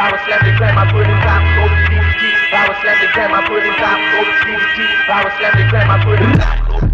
Power slam the gram, I put it top, go to DDT. Power slam the gram, I put it top, go to DDT. Power slam the gram, I put it top, go to